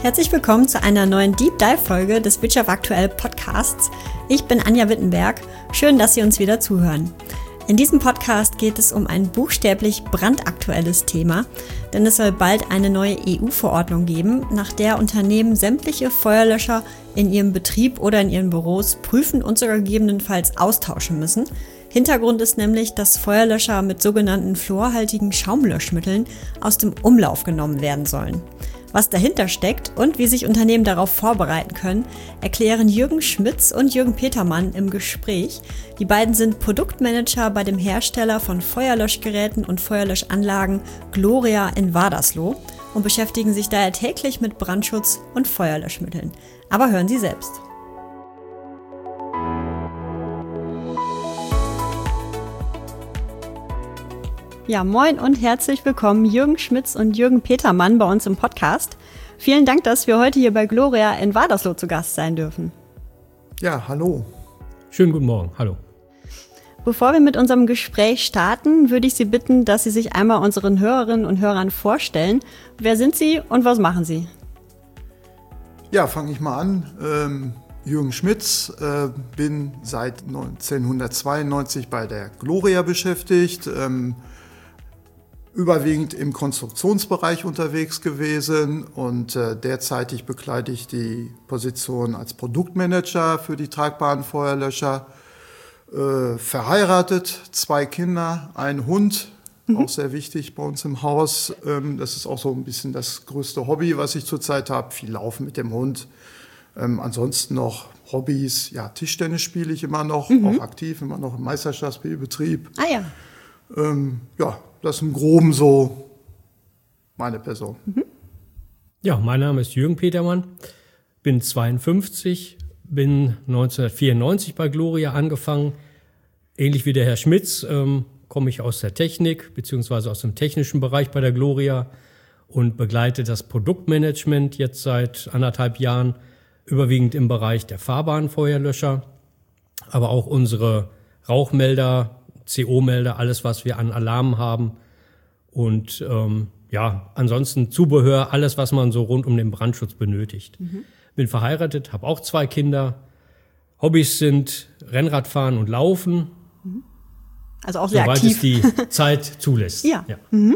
Herzlich willkommen zu einer neuen Deep Dive Folge des Wirtschaft aktuell Podcasts. Ich bin Anja Wittenberg. Schön, dass Sie uns wieder zuhören. In diesem Podcast geht es um ein buchstäblich brandaktuelles Thema, denn es soll bald eine neue EU-Verordnung geben, nach der Unternehmen sämtliche Feuerlöscher in ihrem Betrieb oder in ihren Büros prüfen und sogar gegebenenfalls austauschen müssen. Hintergrund ist nämlich, dass Feuerlöscher mit sogenannten fluorhaltigen Schaumlöschmitteln aus dem Umlauf genommen werden sollen. Was dahinter steckt und wie sich Unternehmen darauf vorbereiten können, erklären Jürgen Schmitz und Jürgen Petermann im Gespräch. Die beiden sind Produktmanager bei dem Hersteller von Feuerlöschgeräten und Feuerlöschanlagen Gloria in Wadersloh und beschäftigen sich daher täglich mit Brandschutz und Feuerlöschmitteln. Aber hören Sie selbst. Ja, moin und herzlich willkommen Jürgen Schmitz und Jürgen Petermann bei uns im Podcast. Vielen Dank, dass wir heute hier bei Gloria in Wadersloh zu Gast sein dürfen. Ja, hallo. Schönen guten Morgen, hallo. Bevor wir mit unserem Gespräch starten, würde ich Sie bitten, dass Sie sich einmal unseren Hörerinnen und Hörern vorstellen. Wer sind Sie und was machen Sie? Ja, fange ich mal an. Jürgen Schmitz, bin seit 1992 bei der Gloria beschäftigt, überwiegend im Konstruktionsbereich unterwegs gewesen und derzeitig bekleide ich die Position als Produktmanager für die tragbaren Feuerlöscher. Verheiratet, 2 Kinder, ein Hund, auch sehr wichtig bei uns im Haus. Das ist auch so ein bisschen das größte Hobby, was ich zurzeit habe. Viel Laufen mit dem Hund. Ansonsten noch Hobbys, ja, Tischtennis spiele ich immer noch, auch aktiv, immer noch im Meisterschaftsspielbetrieb. Ah ja. Ja, das ist im Groben so meine Person. Ja, mein Name ist Jürgen Petermann, bin 52, bin 1994 bei Gloria angefangen. Ähnlich wie der Herr Schmitz komme ich aus der Technik bzw. aus dem technischen Bereich bei der Gloria und begleite das Produktmanagement jetzt seit 1,5 Jahren, überwiegend im Bereich der fahrbaren Feuerlöscher, aber auch unsere Rauchmelder, CO-Melder, alles, was wir an Alarmen haben und ja, ansonsten Zubehör, alles, was man so rund um den Brandschutz benötigt. Bin verheiratet, habe auch 2 Kinder. Hobbys sind Rennradfahren und Laufen. Also auch sehr soweit aktiv. Es die Zeit zulässt. Ja.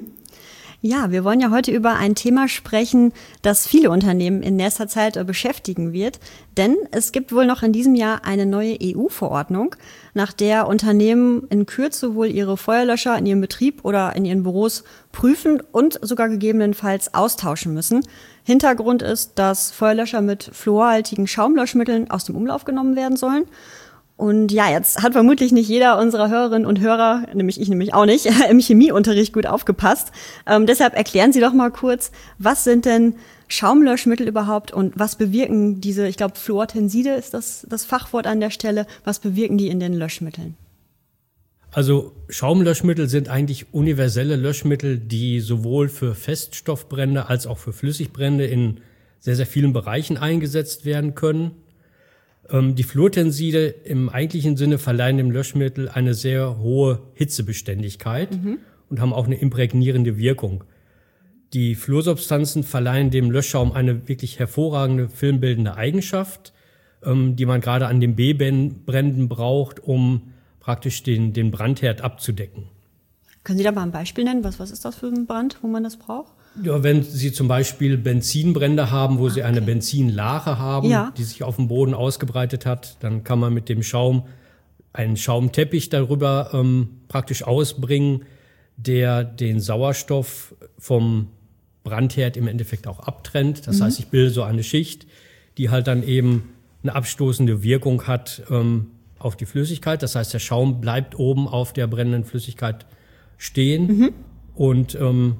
Ja, wir wollen ja heute über ein Thema sprechen, das viele Unternehmen in nächster Zeit beschäftigen wird. Denn es gibt wohl noch in diesem Jahr eine neue EU-Verordnung, nach der Unternehmen in Kürze wohl ihre Feuerlöscher in ihrem Betrieb oder in ihren Büros prüfen und sogar gegebenenfalls austauschen müssen. Hintergrund ist, dass Feuerlöscher mit fluorhaltigen Schaumlöschmitteln aus dem Umlauf genommen werden sollen. Und ja, jetzt hat vermutlich nicht jeder unserer Hörerinnen und Hörer, nämlich ich auch nicht, im Chemieunterricht gut aufgepasst. Deshalb erklären Sie doch mal kurz, was sind denn Schaumlöschmittel überhaupt und was bewirken diese, ich glaube Fluortenside ist das Fachwort an der Stelle, was bewirken die in den Löschmitteln? Also Schaumlöschmittel sind eigentlich universelle Löschmittel, die sowohl für Feststoffbrände als auch für Flüssigbrände in sehr, sehr vielen Bereichen eingesetzt werden können. Die Fluortenside im eigentlichen Sinne verleihen dem Löschmittel eine sehr hohe Hitzebeständigkeit und haben auch eine imprägnierende Wirkung. Die Fluorsubstanzen verleihen dem Löschschaum eine wirklich hervorragende filmbildende Eigenschaft, die man gerade an den B-Bränden braucht, um praktisch den Brandherd abzudecken. Können Sie da mal ein Beispiel nennen? Was ist das für ein Brand, wo man das braucht? Ja, wenn Sie zum Beispiel Benzinbrände haben, wo Sie eine Benzinlache haben, die sich auf dem Boden ausgebreitet hat, dann kann man mit dem Schaum einen Schaumteppich darüber praktisch ausbringen, der den Sauerstoff vom Brandherd im Endeffekt auch abtrennt. Das heißt, ich bilde so eine Schicht, die halt dann eben eine abstoßende Wirkung hat auf die Flüssigkeit. Das heißt, der Schaum bleibt oben auf der brennenden Flüssigkeit stehen und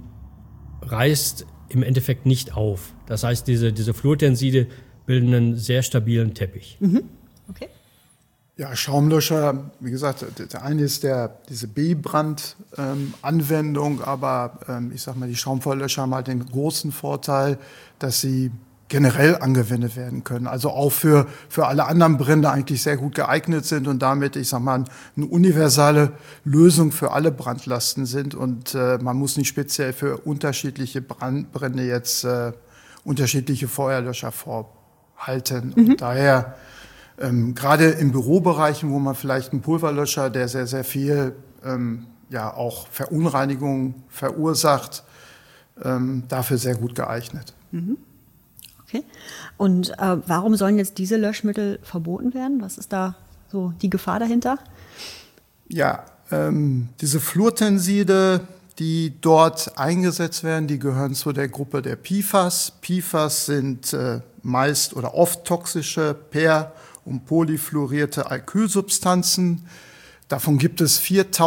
reißt im Endeffekt nicht auf. Das heißt, diese Fluortenside bilden einen sehr stabilen Teppich. Okay. Ja, Schaumlöscher, wie gesagt, der eine ist diese B-Brand-Anwendung, aber ich sag mal, die Schaumfeuerlöscher haben halt den großen Vorteil, dass sie generell angewendet werden können. Also auch für alle anderen Brände eigentlich sehr gut geeignet sind und damit, ich sag mal, eine universale Lösung für alle Brandlasten sind und man muss nicht speziell für unterschiedliche Brände jetzt unterschiedliche Feuerlöscher vorhalten. Und daher gerade in Bürobereichen, wo man vielleicht einen Pulverlöscher, der sehr, sehr viel auch Verunreinigung verursacht, dafür sehr gut geeignet. Okay. Und warum sollen jetzt diese Löschmittel verboten werden? Was ist da so die Gefahr dahinter? Ja, diese Fluortenside, die dort eingesetzt werden, die gehören zu der Gruppe der PFAS. PFAS sind meist oder oft toxische per- und polyfluorierte Alkylsubstanzen. Davon gibt es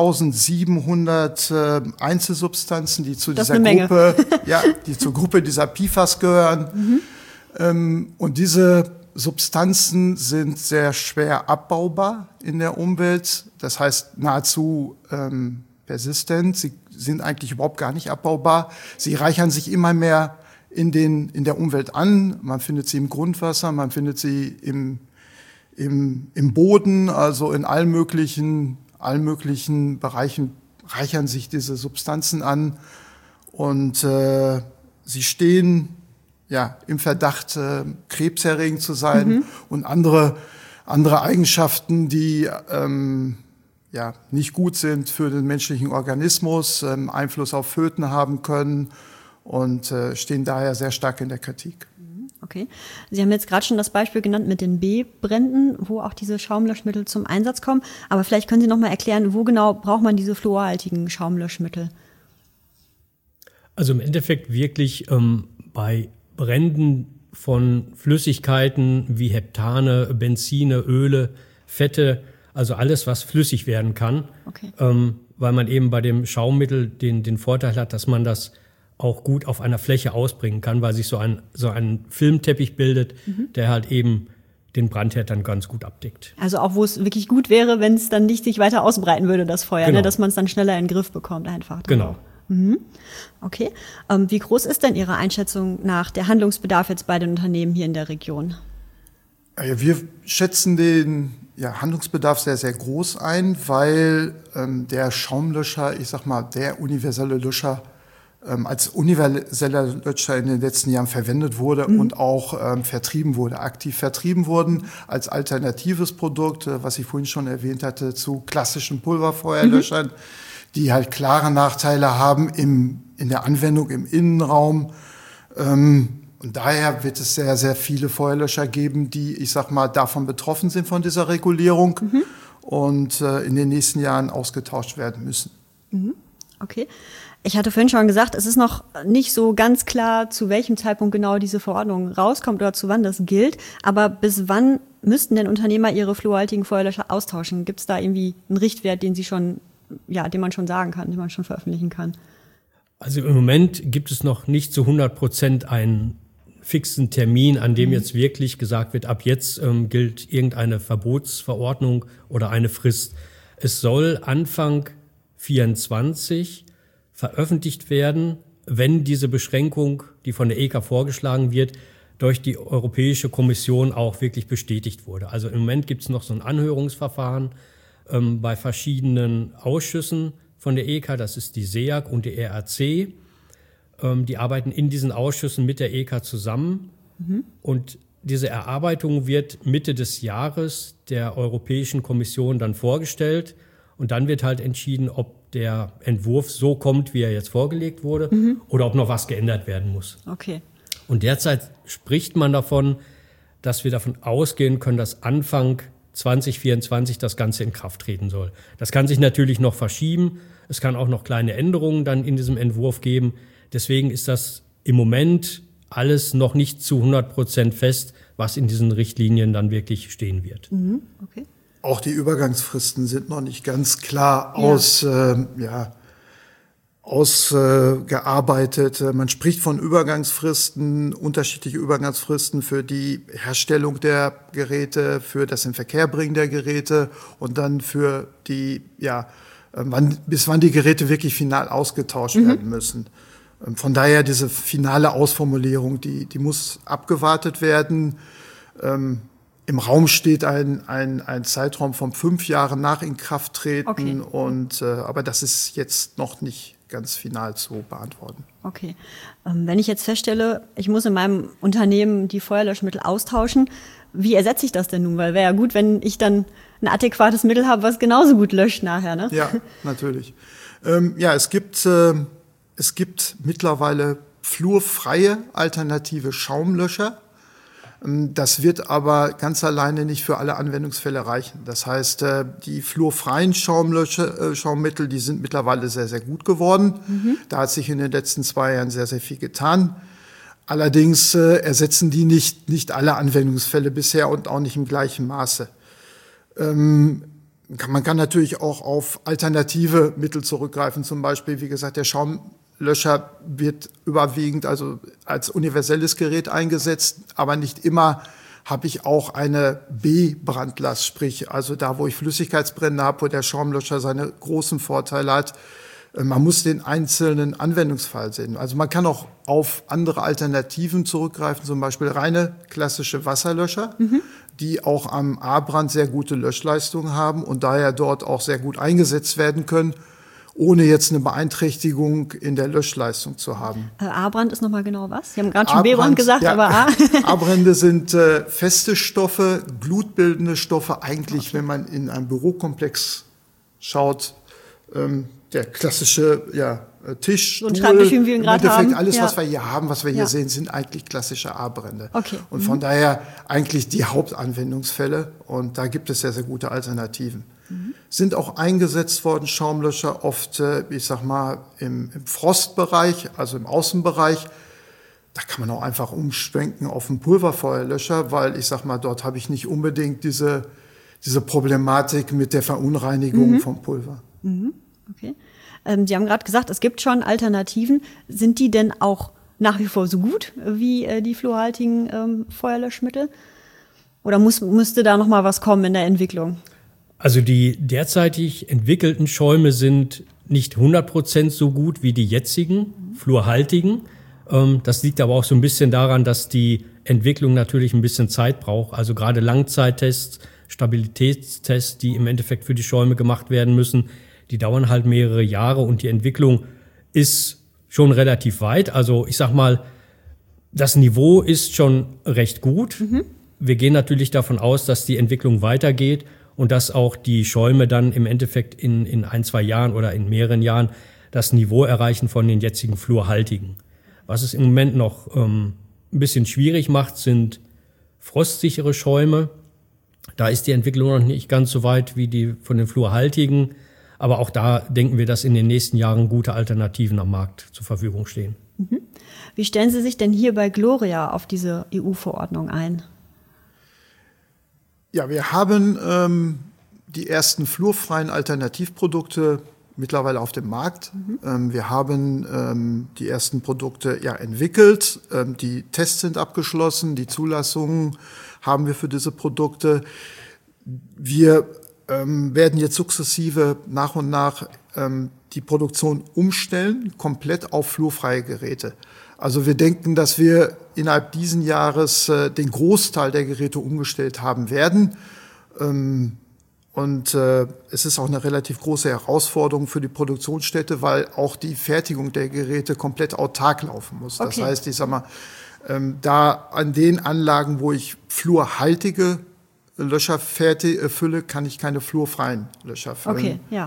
4.700 Einzelsubstanzen, die zu dieser Gruppe, die zur Gruppe dieser PFAS gehören. Und diese Substanzen sind sehr schwer abbaubar in der Umwelt. Das heißt nahezu persistent. Sie sind eigentlich überhaupt gar nicht abbaubar. Sie reichern sich immer mehr in der Umwelt an. Man findet sie im Grundwasser, man findet sie im Boden, also in allen möglichen Bereichen reichern sich diese Substanzen an und sie stehen im Verdacht, krebserregend zu sein und andere Eigenschaften, die nicht gut sind für den menschlichen Organismus, Einfluss auf Föten haben können und stehen daher sehr stark in der Kritik. Okay. Sie haben jetzt gerade schon das Beispiel genannt mit den B-Bränden, wo auch diese Schaumlöschmittel zum Einsatz kommen. Aber vielleicht können Sie noch mal erklären, wo genau braucht man diese fluorhaltigen Schaumlöschmittel? Also im Endeffekt wirklich bei Bränden von Flüssigkeiten wie Heptane, Benzine, Öle, Fette, also alles, was flüssig werden kann. Okay. Weil man eben bei dem Schaummittel den Vorteil hat, dass man das auch gut auf einer Fläche ausbringen kann, weil sich so ein Filmteppich bildet, der halt eben den Brandherd dann ganz gut abdeckt. Also auch, wo es wirklich gut wäre, wenn es dann nicht sich weiter ausbreiten würde, das Feuer, genau. Dass man es dann schneller in den Griff bekommt einfach. Genau. Okay. Wie groß ist denn Ihrer Einschätzung nach der Handlungsbedarf jetzt bei den Unternehmen hier in der Region? Wir schätzen den Handlungsbedarf sehr, sehr groß ein, weil der Schaumlöscher, der universelle Löscher, als universeller Löscher in den letzten Jahren verwendet wurde und auch aktiv vertrieben wurden als alternatives Produkt, was ich vorhin schon erwähnt hatte, zu klassischen Pulverfeuerlöschern, die halt klare Nachteile haben in der Anwendung im Innenraum. Und daher wird es sehr, sehr viele Feuerlöscher geben, die, davon betroffen sind von dieser Regulierung und in den nächsten Jahren ausgetauscht werden müssen. Okay. Ich hatte vorhin schon gesagt, es ist noch nicht so ganz klar, zu welchem Zeitpunkt genau diese Verordnung rauskommt oder zu wann das gilt. Aber bis wann müssten denn Unternehmer ihre fluorhaltigen Feuerlöscher austauschen? Gibt es da irgendwie einen Richtwert, den man schon sagen kann, den man schon veröffentlichen kann? Also im Moment gibt es noch nicht zu 100% einen fixen Termin, an dem jetzt wirklich gesagt wird, ab jetzt gilt irgendeine Verbotsverordnung oder eine Frist. Es soll Anfang 2024 veröffentlicht werden, wenn diese Beschränkung, die von der EK vorgeschlagen wird, durch die Europäische Kommission auch wirklich bestätigt wurde. Also im Moment gibt es noch so ein Anhörungsverfahren bei verschiedenen Ausschüssen von der EK, das ist die SEAG und die RAC. Die arbeiten in diesen Ausschüssen mit der EK zusammen und diese Erarbeitung wird Mitte des Jahres der Europäischen Kommission dann vorgestellt und dann wird halt entschieden, ob der Entwurf so kommt, wie er jetzt vorgelegt wurde, oder ob noch was geändert werden muss. Okay. Und derzeit spricht man davon, dass wir davon ausgehen können, dass Anfang 2024 das Ganze in Kraft treten soll. Das kann sich natürlich noch verschieben. Es kann auch noch kleine Änderungen dann in diesem Entwurf geben. Deswegen ist das im Moment alles noch nicht zu 100% fest, was in diesen Richtlinien dann wirklich stehen wird. Okay. Auch die Übergangsfristen sind noch nicht ganz klar ausgearbeitet. Man spricht von Übergangsfristen, unterschiedliche Übergangsfristen für die Herstellung der Geräte, für das Inverkehrbringen der Geräte und dann für die, bis wann die Geräte wirklich final ausgetauscht werden müssen. Von daher diese finale Ausformulierung, die muss abgewartet werden. Im Raum steht ein Zeitraum von 5 Jahren nach Inkrafttreten, aber das ist jetzt noch nicht ganz final zu beantworten. Okay. Wenn ich jetzt feststelle, ich muss in meinem Unternehmen die Feuerlöschmittel austauschen, wie ersetze ich das denn nun? Weil wäre ja gut, wenn ich dann ein adäquates Mittel habe, was genauso gut löscht nachher, ne? Ja, natürlich. Es gibt mittlerweile fluorfreie alternative Schaumlöscher. Das wird aber ganz alleine nicht für alle Anwendungsfälle reichen. Das heißt, die fluorfreien Schaummittel, die sind mittlerweile sehr, sehr gut geworden. Da hat sich in den letzten 2 Jahren sehr, sehr viel getan. Allerdings ersetzen die nicht alle Anwendungsfälle bisher und auch nicht im gleichen Maße. Man kann natürlich auch auf alternative Mittel zurückgreifen. Zum Beispiel, wie gesagt, der Schaumlöscher wird überwiegend also als universelles Gerät eingesetzt, aber nicht immer habe ich auch eine B-Brandlast, sprich also da, wo ich Flüssigkeitsbrände habe, wo der Schaumlöscher seine großen Vorteile hat. Man muss den einzelnen Anwendungsfall sehen. Also man kann auch auf andere Alternativen zurückgreifen, zum Beispiel reine klassische Wasserlöscher, die auch am A-Brand sehr gute Löschleistungen haben und daher dort auch sehr gut eingesetzt werden können, ohne jetzt eine Beeinträchtigung in der Löschleistung zu haben. A-Brand ist nochmal genau was? Sie haben gerade schon B-Brand gesagt, ja, aber A. A-Brände sind feste Stoffe, glutbildende Stoffe, eigentlich, wenn man in einem Bürokomplex schaut, der klassische Tisch, so ein Schreibtisch, wie wir ihn gerade haben. Alles, was wir hier haben, was wir hier sehen, sind eigentlich klassische A-Brände. Okay. Und von daher eigentlich die Hauptanwendungsfälle. Und da gibt es sehr, sehr gute Alternativen. Sind auch eingesetzt worden, Schaumlöscher, oft, ich sag mal, im Frostbereich, also im Außenbereich. Da kann man auch einfach umschwenken auf einen Pulverfeuerlöscher, weil ich sag mal, dort habe ich nicht unbedingt diese Problematik mit der Verunreinigung vom Pulver. Okay. Sie haben gerade gesagt, es gibt schon Alternativen. Sind die denn auch nach wie vor so gut wie die fluorhaltigen Feuerlöschmittel? Oder müsste da noch mal was kommen in der Entwicklung? Also die derzeitig entwickelten Schäume sind nicht 100% so gut wie die jetzigen fluorhaltigen. Das liegt aber auch so ein bisschen daran, dass die Entwicklung natürlich ein bisschen Zeit braucht. Also gerade Langzeittests, Stabilitätstests, die im Endeffekt für die Schäume gemacht werden müssen, die dauern halt mehrere Jahre und die Entwicklung ist schon relativ weit. Also ich sag mal, das Niveau ist schon recht gut. Wir gehen natürlich davon aus, dass die Entwicklung weitergeht und dass auch die Schäume dann im Endeffekt in 1-2 Jahren oder in mehreren Jahren das Niveau erreichen von den jetzigen fluorhaltigen. Was es im Moment noch ein bisschen schwierig macht, sind frostsichere Schäume. Da ist die Entwicklung noch nicht ganz so weit wie die von den fluorhaltigen. Aber auch da denken wir, dass in den nächsten Jahren gute Alternativen am Markt zur Verfügung stehen. Wie stellen Sie sich denn hier bei Gloria auf diese EU-Verordnung ein? Ja, wir haben die ersten fluorfreien Alternativprodukte mittlerweile auf dem Markt. Wir haben die ersten Produkte entwickelt. Die Tests sind abgeschlossen. Die Zulassungen haben wir für diese Produkte. Wir werden jetzt sukzessive nach und nach die Produktion umstellen, komplett auf fluorfreie Geräte. Also wir denken, dass wir innerhalb diesen Jahres den Großteil der Geräte umgestellt haben werden. Und es ist auch eine relativ große Herausforderung für die Produktionsstätte, weil auch die Fertigung der Geräte komplett autark laufen muss. Okay. Das heißt, ich sag mal, da an den Anlagen, wo ich fluorhaltige Löscher fülle, kann ich keine fluorfreien Löscher füllen. Okay, ja.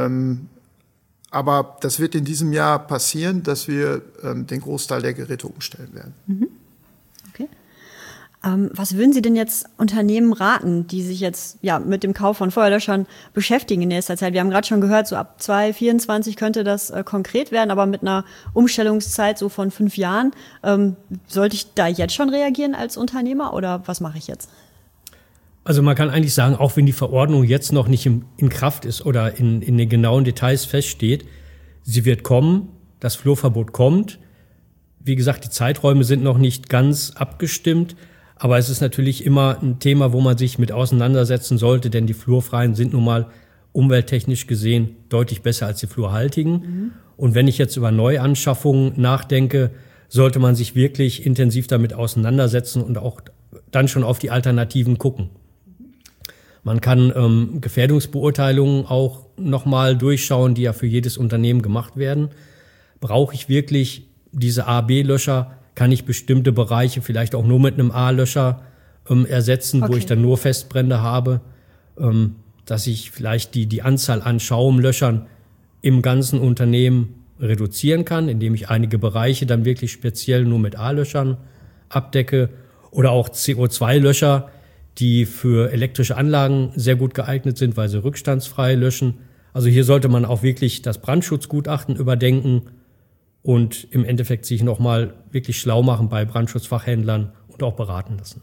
Aber das wird in diesem Jahr passieren, dass wir den Großteil der Geräte umstellen werden. Okay. Was würden Sie denn jetzt Unternehmen raten, die sich jetzt mit dem Kauf von Feuerlöschern beschäftigen in nächster Zeit? Wir haben gerade schon gehört, so ab 2024 könnte das konkret werden, aber mit einer Umstellungszeit so von 5 Jahren. Sollte ich da jetzt schon reagieren als Unternehmer oder was mache ich jetzt? Also man kann eigentlich sagen, auch wenn die Verordnung jetzt noch nicht in Kraft ist oder in den genauen Details feststeht, sie wird kommen, das Fluorverbot kommt. Wie gesagt, die Zeiträume sind noch nicht ganz abgestimmt, aber es ist natürlich immer ein Thema, wo man sich mit auseinandersetzen sollte, denn die fluorfreien sind nun mal umwelttechnisch gesehen deutlich besser als die fluorhaltigen. Und wenn ich jetzt über Neuanschaffungen nachdenke, sollte man sich wirklich intensiv damit auseinandersetzen und auch dann schon auf die Alternativen gucken. Man kann Gefährdungsbeurteilungen auch nochmal durchschauen, die ja für jedes Unternehmen gemacht werden. brauche ich wirklich diese A-B-Löscher, kann ich bestimmte Bereiche vielleicht auch nur mit einem A-Löscher ersetzen, wo ich dann nur Festbrände habe, dass ich vielleicht die Anzahl an Schaumlöschern im ganzen Unternehmen reduzieren kann, indem ich einige Bereiche dann wirklich speziell nur mit A-Löschern abdecke oder auch CO2-Löscher, die für elektrische Anlagen sehr gut geeignet sind, weil sie rückstandsfrei löschen. Also hier sollte man auch wirklich das Brandschutzgutachten überdenken und im Endeffekt sich nochmal wirklich schlau machen bei Brandschutzfachhändlern und auch beraten lassen.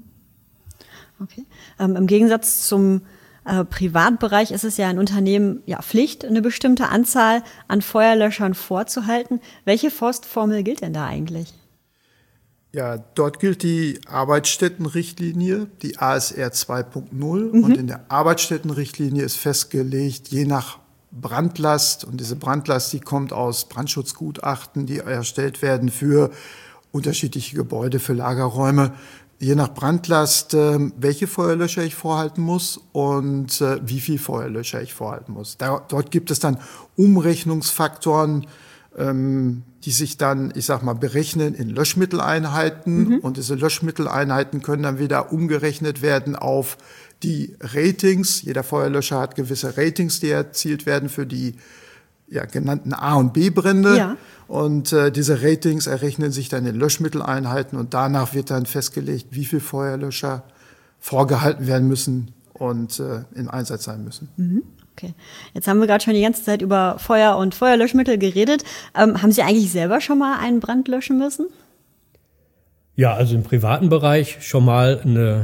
Okay. Im Gegensatz zum Privatbereich ist es ja in Unternehmen Pflicht, eine bestimmte Anzahl an Feuerlöschern vorzuhalten. Welche Forstformel gilt denn da eigentlich? Ja, dort gilt die Arbeitsstättenrichtlinie, die ASR 2.0. Und in der Arbeitsstättenrichtlinie ist festgelegt, je nach Brandlast, und diese Brandlast, die kommt aus Brandschutzgutachten, die erstellt werden für unterschiedliche Gebäude, für Lagerräume, je nach Brandlast, welche Feuerlöscher ich vorhalten muss und wie viel Feuerlöscher ich vorhalten muss. Dort gibt es dann Umrechnungsfaktoren, die sich dann, berechnen in Löschmitteleinheiten. Und diese Löschmitteleinheiten können dann wieder umgerechnet werden auf die Ratings. Jeder Feuerlöscher hat gewisse Ratings, die erzielt werden für die genannten A- und B-Brände. Ja. Und diese Ratings errechnen sich dann in Löschmitteleinheiten und danach wird dann festgelegt, wie viel Feuerlöscher vorgehalten werden müssen und in Einsatz sein müssen. Okay. Jetzt haben wir gerade schon die ganze Zeit über Feuer und Feuerlöschmittel geredet. Haben Sie eigentlich selber schon mal einen Brand löschen müssen? Ja, also im privaten Bereich schon mal eine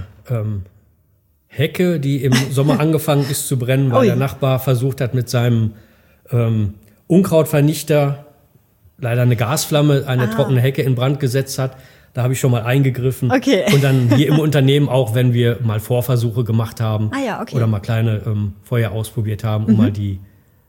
Hecke, die im Sommer angefangen ist zu brennen, weil der Nachbar versucht hat, mit seinem Unkrautvernichter leider eine Gasflamme, eine trockene Hecke in Brand gesetzt hat. Da habe ich schon mal eingegriffen. Okay. Und dann hier im Unternehmen auch, wenn wir mal Vorversuche gemacht haben oder mal kleine Feuer ausprobiert haben, um mal die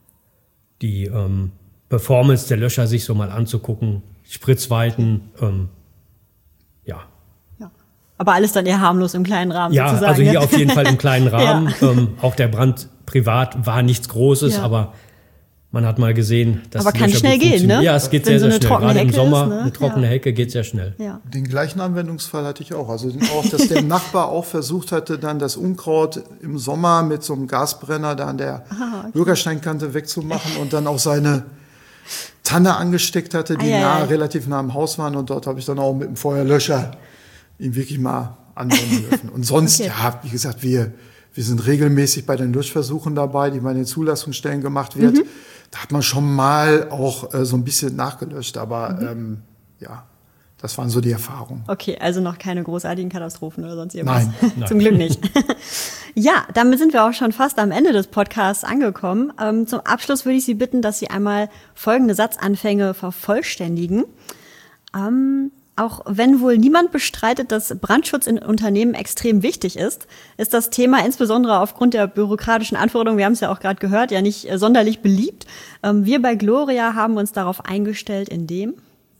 Performance der Löscher sich so mal anzugucken, Spritzweiten, ja. Aber alles dann eher harmlos im kleinen Rahmen sozusagen. Ja, also hier auf jeden Fall im kleinen Rahmen. Auch der Brand privat war nichts Großes, aber man hat mal gesehen, dass aber kann schnell gehen, ne? Ja, es geht sehr, sehr schnell. Gerade im Sommer eine trockene Hecke geht sehr schnell. Ja. Den gleichen Anwendungsfall hatte ich auch. Also auch, dass der Nachbar auch versucht hatte, dann das Unkraut im Sommer mit so einem Gasbrenner da an der Bürgersteinkante wegzumachen und dann auch seine Tanne angesteckt hatte, die relativ nah am Haus waren. Und dort habe ich dann auch mit dem Feuerlöscher ihn wirklich mal anwenden dürfen. Und sonst, wie gesagt, wir sind regelmäßig bei den Löschversuchen dabei, die bei den Zulassungsstellen gemacht wird. Da hat man schon mal auch so ein bisschen nachgelöscht, aber das waren so die Erfahrungen. Okay, also noch keine großartigen Katastrophen oder sonst irgendwas? Nein. Zum Glück nicht. Ja, damit sind wir auch schon fast am Ende des Podcasts angekommen. Zum Abschluss würde ich Sie bitten, dass Sie einmal folgende Satzanfänge vervollständigen. Auch wenn wohl niemand bestreitet, dass Brandschutz in Unternehmen extrem wichtig ist das Thema insbesondere aufgrund der bürokratischen Anforderungen, wir haben es ja auch gerade gehört, ja nicht sonderlich beliebt. Wir bei Gloria haben uns darauf eingestellt, indem?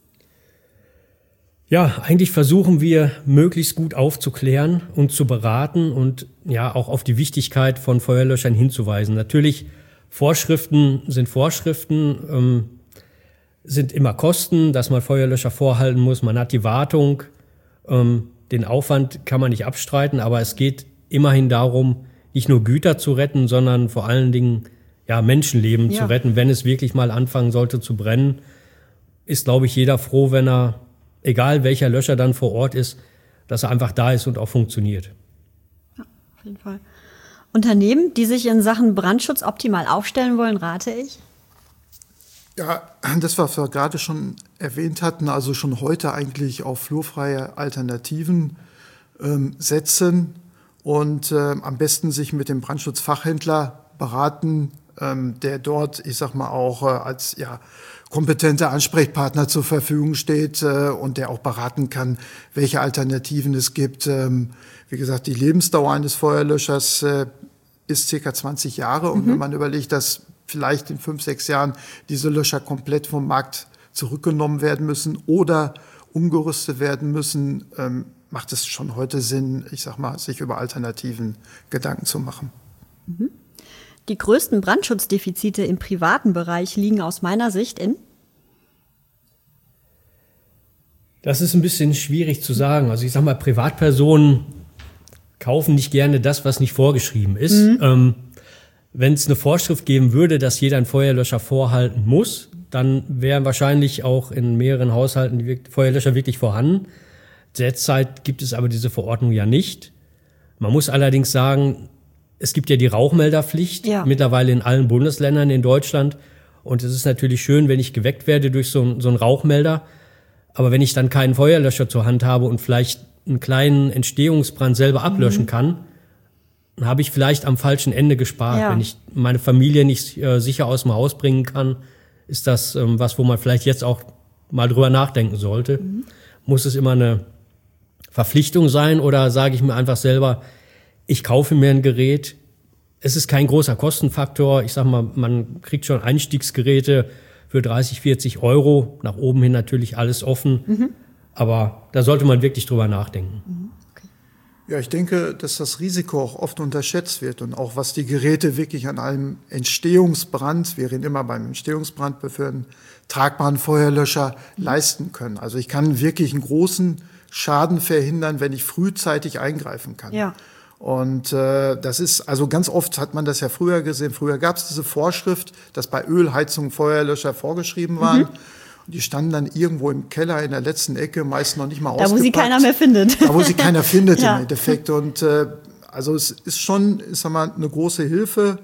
Ja, eigentlich versuchen wir, möglichst gut aufzuklären und zu beraten und auch auf die Wichtigkeit von Feuerlöschern hinzuweisen. Natürlich, Vorschriften sind Vorschriften, sind immer Kosten, dass man Feuerlöscher vorhalten muss. Man hat die Wartung, den Aufwand kann man nicht abstreiten, aber es geht immerhin darum, nicht nur Güter zu retten, sondern vor allen Dingen Menschenleben zu retten. Wenn es wirklich mal anfangen sollte zu brennen, ist, glaube ich, jeder froh, wenn er, egal welcher Löscher dann vor Ort ist, dass er einfach da ist und auch funktioniert. Ja, auf jeden Fall. Unternehmen, die sich in Sachen Brandschutz optimal aufstellen wollen, rate ich? Ja, das, was wir gerade schon erwähnt hatten, also schon heute eigentlich auf flurfreie Alternativen setzen und am besten sich mit dem Brandschutzfachhändler beraten, der dort, auch als kompetenter Ansprechpartner zur Verfügung steht und der auch beraten kann, welche Alternativen es gibt. Wie gesagt, die Lebensdauer eines Feuerlöschers ist ca. 20 Jahre und wenn man überlegt, dass vielleicht in 5, 6 Jahren diese Löscher komplett vom Markt zurückgenommen werden müssen oder umgerüstet werden müssen, macht es schon heute Sinn, sich über Alternativen Gedanken zu machen. Die größten Brandschutzdefizite im privaten Bereich liegen aus meiner Sicht in? Das ist ein bisschen schwierig zu sagen. Also ich sag mal, Privatpersonen kaufen nicht gerne das, was nicht vorgeschrieben ist. Wenn es eine Vorschrift geben würde, dass jeder einen Feuerlöscher vorhalten muss, dann wären wahrscheinlich auch in mehreren Haushalten die Feuerlöscher wirklich vorhanden. Derzeit gibt es aber diese Verordnung ja nicht. Man muss allerdings sagen, es gibt ja die Rauchmelderpflicht mittlerweile in allen Bundesländern in Deutschland. Und es ist natürlich schön, wenn ich geweckt werde durch so einen Rauchmelder. Aber wenn ich dann keinen Feuerlöscher zur Hand habe und vielleicht einen kleinen Entstehungsbrand selber ablöschen kann, dann habe ich vielleicht am falschen Ende gespart. Ja. Wenn ich meine Familie nicht sicher aus dem Haus bringen kann, ist das was, wo man vielleicht jetzt auch mal drüber nachdenken sollte. Muss es immer eine Verpflichtung sein oder sage ich mir einfach selber, ich kaufe mir ein Gerät. Es ist kein großer Kostenfaktor. Ich sag mal, man kriegt schon Einstiegsgeräte für 30, 40 Euro. Nach oben hin natürlich alles offen. Aber da sollte man wirklich drüber nachdenken. Okay. Ja, ich denke, dass das Risiko auch oft unterschätzt wird und auch was die Geräte wirklich an einem Entstehungsbrand, wir reden immer beim Entstehungsbrand, für einen tragbaren Feuerlöscher leisten können. Also ich kann wirklich einen großen Schaden verhindern, wenn ich frühzeitig eingreifen kann. Ja. Und das ist, also ganz oft hat man das ja früher gesehen. Früher gab es diese Vorschrift, dass bei Ölheizungen Feuerlöscher vorgeschrieben waren. Und die standen dann irgendwo im Keller in der letzten Ecke, meist noch nicht mal ausgepackt. Da, wo sie keiner mehr findet. Da, wo sie keiner findet im Endeffekt. Und also es ist schon, ich sag mal, eine große Hilfe.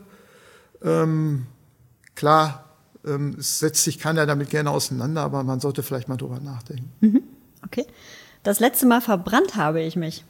Klar, es setzt sich keiner damit gerne auseinander, aber man sollte vielleicht mal drüber nachdenken. Okay. Das letzte Mal verbrannt habe ich mich.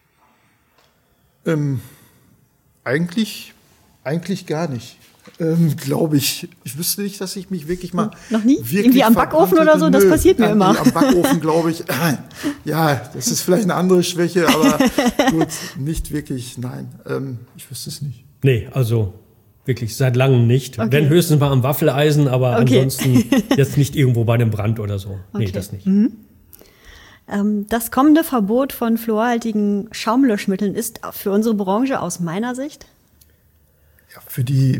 Eigentlich gar nicht, glaube ich. Ich wüsste nicht, dass ich mich wirklich mal... Noch nie? Irgendwie am Backofen oder so? Das passiert mir immer. Am Backofen, glaube ich. Ja, das ist vielleicht eine andere Schwäche, aber gut, nicht wirklich, nein. Ich wüsste es nicht. Nee, also wirklich seit langem nicht. Okay. Wenn höchstens mal am Waffeleisen, aber ansonsten jetzt nicht irgendwo bei einem Brand oder so. Nee, das nicht. Das kommende Verbot von fluorhaltigen Schaumlöschmitteln ist für unsere Branche aus meiner Sicht? Ja, für die...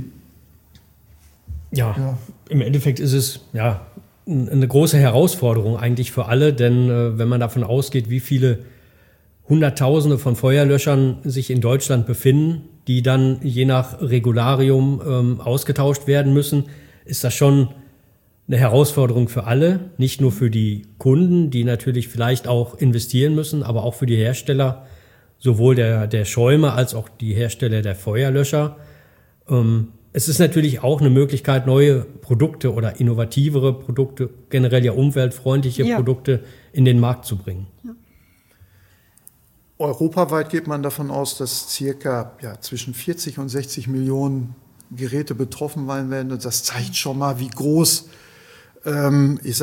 Ja, im Endeffekt ist es eine große Herausforderung eigentlich für alle, denn wenn man davon ausgeht, wie viele Hunderttausende von Feuerlöschern sich in Deutschland befinden, die dann je nach Regularium ausgetauscht werden müssen, ist das schon eine Herausforderung für alle, nicht nur für die Kunden, die natürlich vielleicht auch investieren müssen, aber auch für die Hersteller, sowohl der Schäume als auch die Hersteller der Feuerlöscher. Es ist natürlich auch eine Möglichkeit, neue Produkte oder innovativere Produkte, generell ja umweltfreundliche Produkte in den Markt zu bringen. Ja. Europaweit geht man davon aus, dass circa zwischen 40 und 60 Millionen Geräte betroffen sein werden. Und das zeigt schon mal, wie groß wie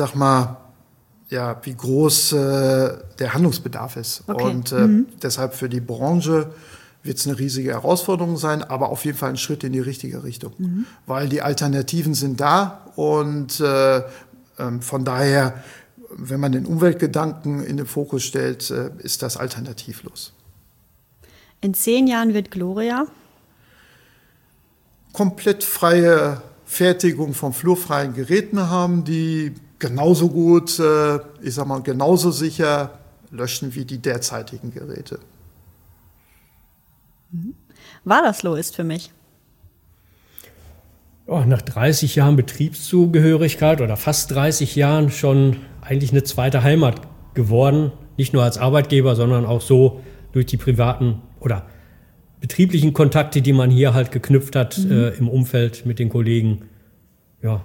groß der Handlungsbedarf ist. Okay. Und deshalb für die Branche wird es eine riesige Herausforderung sein, aber auf jeden Fall ein Schritt in die richtige Richtung. Weil die Alternativen sind da und von daher, wenn man den Umweltgedanken in den Fokus stellt, ist das alternativlos. In 10 Jahren wird Gloria komplett freie Fertigung von fluorfreien Geräten haben, die genauso gut, genauso sicher löschen wie die derzeitigen Geräte. Wadersloh ist für mich. Nach 30 Jahren Betriebszugehörigkeit oder fast 30 Jahren schon eigentlich eine zweite Heimat geworden. Nicht nur als Arbeitgeber, sondern auch so durch die privaten oder betrieblichen Kontakte, die man hier halt geknüpft hat im Umfeld mit den Kollegen. Ja,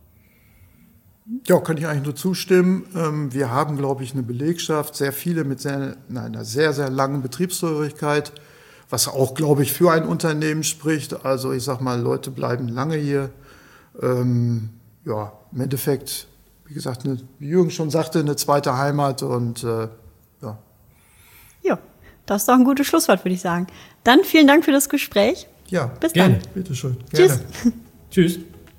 kann ich eigentlich nur zustimmen. Wir haben, glaube ich, eine Belegschaft, sehr viele mit einer sehr, sehr langen Betriebszugehörigkeit, was auch, glaube ich, für ein Unternehmen spricht. Also ich sag mal, Leute bleiben lange hier. Im Endeffekt, wie gesagt, wie Jürgen schon sagte, eine zweite Heimat und Ja, das ist doch ein gutes Schlusswort, würde ich sagen. Dann vielen Dank für das Gespräch. Ja, bis dann. Bitte schön. Tschüss. Tschüss.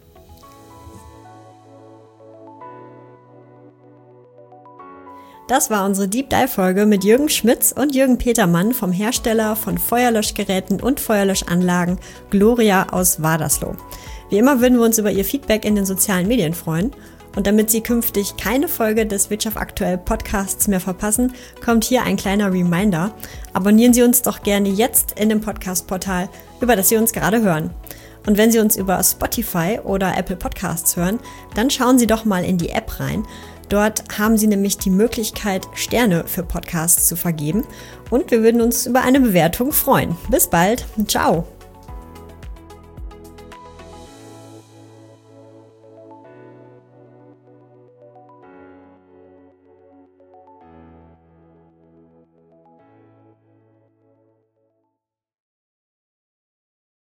Das war unsere Deep Dive Folge mit Jürgen Schmitz und Jürgen Petermann vom Hersteller von Feuerlöschgeräten und Feuerlöschanlagen Gloria aus Wadersloh. Wie immer würden wir uns über Ihr Feedback in den sozialen Medien freuen. Und damit Sie künftig keine Folge des Wirtschaft aktuell Podcasts mehr verpassen, kommt hier ein kleiner Reminder. Abonnieren Sie uns doch gerne jetzt in dem Podcast-Portal, über das Sie uns gerade hören. Und wenn Sie uns über Spotify oder Apple Podcasts hören, dann schauen Sie doch mal in die App rein. Dort haben Sie nämlich die Möglichkeit, Sterne für Podcasts zu vergeben. Und wir würden uns über eine Bewertung freuen. Bis bald. Ciao.